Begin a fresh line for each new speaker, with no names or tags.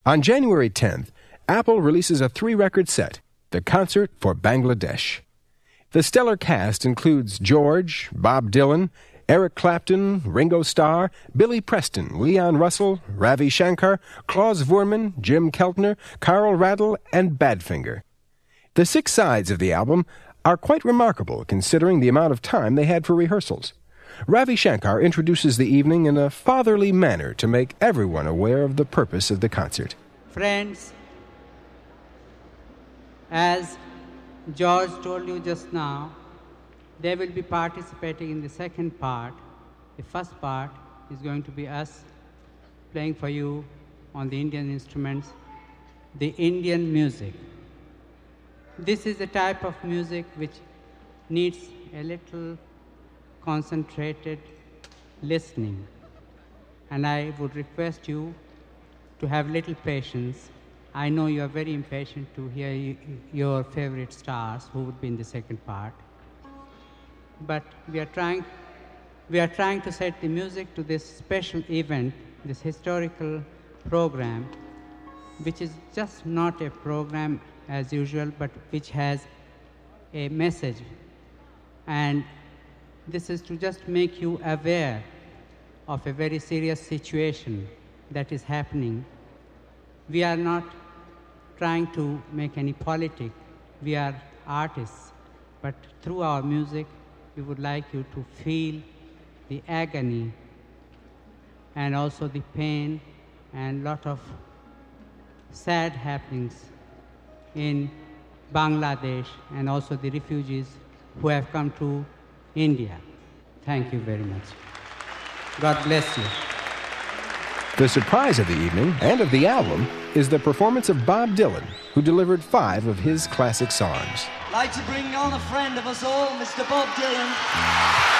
On January 10th, Apple releases a 3-record set, The Concert for Bangladesh. The stellar cast includes George, Bob Dylan, Eric Clapton, Ringo Starr, Billy Preston, Leon Russell, Ravi Shankar, Klaus Voormann, Jim Keltner, Carl Radle, and Badfinger. The 6 sides of the album are quite remarkable considering the amount of time they had for rehearsals. Ravi Shankar introduces the evening in a fatherly manner to make everyone aware of the purpose of the concert.
Friends, as George told you just now, they will be participating in the second part. The first part is going to be us playing for you on the Indian instruments, the Indian music. This is a type of music which needs a little concentrated listening. And I would request you to have little patience. I know you are very impatient to hear your favorite stars who would be in the second part. But we are trying to set the music to this special event, this historical program, which is just not a program as usual, but which has a message. And this is to just make you aware of a very serious situation that is happening. We are not trying to make any politics. We are artists, but through our music, we would like you to feel the agony and also the pain and lot of sad happenings in Bangladesh and also the refugees who have come to India. Thank you very much. God bless you.
The surprise of the evening and of the album is the performance of Bob Dylan, who delivered 5 of his classic songs.
I'd like to bring on a friend of us all, Mr. Bob Dylan.